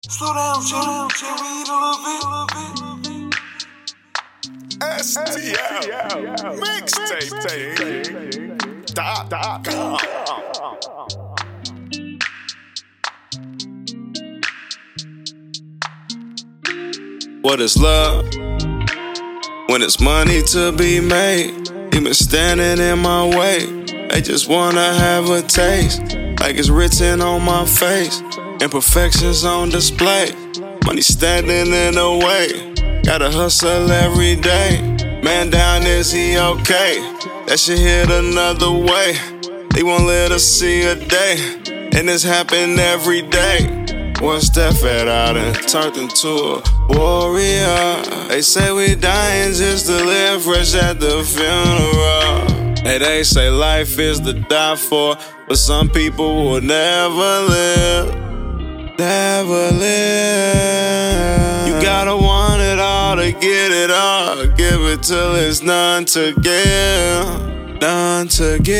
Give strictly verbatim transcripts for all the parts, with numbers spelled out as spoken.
Slow down, chill down, chill, we eat a little bit. S T L Mixtape dot com. What is love? When it's money to be made, you been standing in my way. They just wanna have a taste, like it's written on my face. Imperfections on display, money standing in the way. Gotta hustle every day. Man down, is he okay? That shit hit another way. They won't let us see a day, and this happen every day. One step at out and turned into a warrior. They say we dying just to live fresh at the funeral. Hey, they say life is to die for, but some people will never live. Never live. You gotta want it all to get it all. Give it till it's none to give. None to give.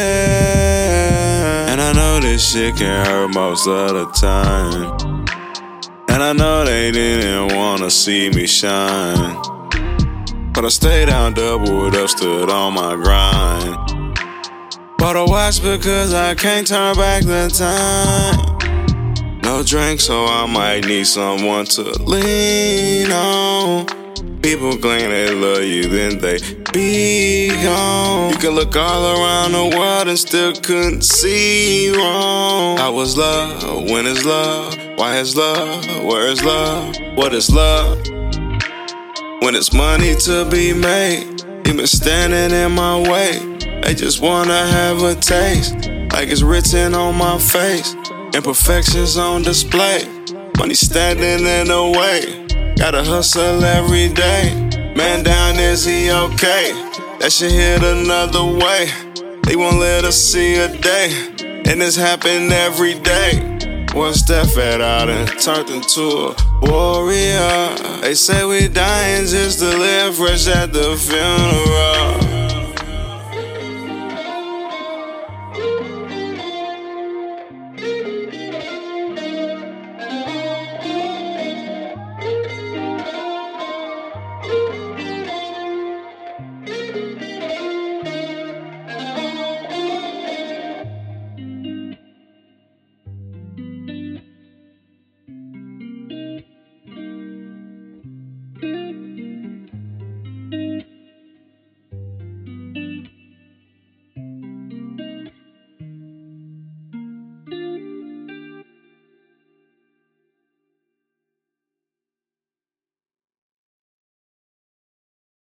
And I know this shit can hurt most of the time. And I know they didn't wanna see me shine. But I stayed down, doubled up, stood on my grind. Bought a watch because I can't turn back the time. No drink, so I might need someone to lean on. People claim they love you, then they be gone. You can look all around the world and still couldn't see wrong. How was love? When is love? Why is love? Where is love? What is love? When it's money to be made, you been standing in my way. They just wanna have a taste, like it's written on my face. Imperfections on display, money standing in the way. Gotta hustle every day. Man down, is he okay? That shit hit another way. They won't let us see a day, and this happen every day. One step at out and turned into a warrior. They say we dying just to live fresh at the funeral.